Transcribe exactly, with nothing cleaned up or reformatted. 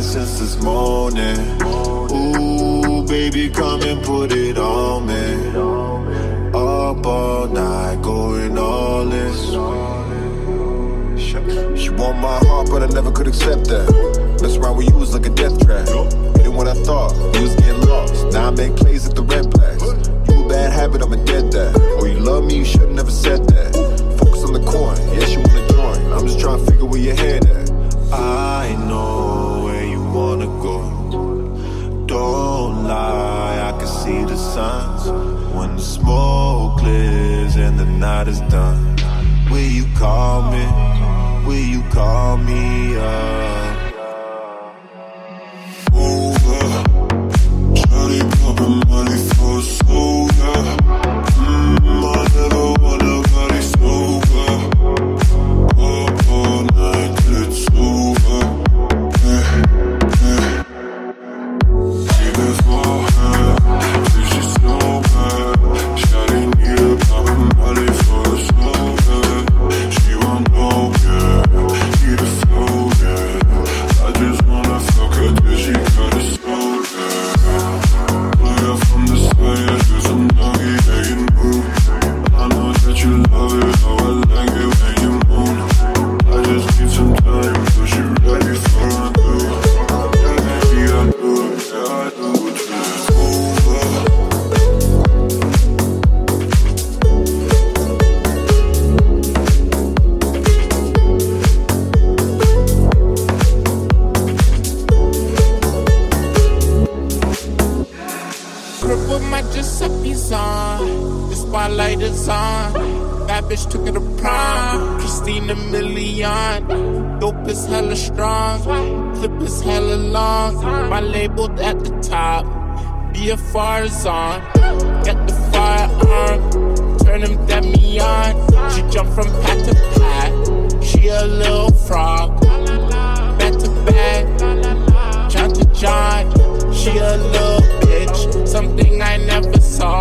since this morning. Ooh, baby, come and put it on me. Up all night, going all in. She want my heart, but I never could accept that. Mess around with you was like a death trap. Hit it when I thought you was getting lost. Now I make plays at the red blacks. You a bad habit, I'm a dead that. Oh, you love me, you should've never said that. Focus on the coin, yes, you wanna join. I'm just trying to figure where your head at. I know where you wanna go. Don't lie, I can see the signs. When the smoke clears and the night is done, will you call me? Will you call me up? Over, Johnny poppin' money for a soda. Mmm, I never want nobody sober. Up all night till it's over. Yeah, yeah. Even for her, till she's sober. Shawty need a poppin' money for a soda. She won't know, yeah. Need a flow, yeah. I just wanna fuck her till she got a soul, yeah. Pull her from the side, do some doggy, yeah, you move. I know that you love it, how I like it when you moan. I just need some time, so she ready for a do. Yeah, baby, I do it, yeah, I do it, yeah. Over. Crib with my Giuseppe's on. The spotlight is on. That bitch took it to prom. Christina Milian. Dope is hella strong. Clip is hella long. My label at the top. B F R is on. Get the firearm. Turn him demi on. She jump from pat to pat. She a little frog. Back to back. John to John. She a little bitch. Something I never saw.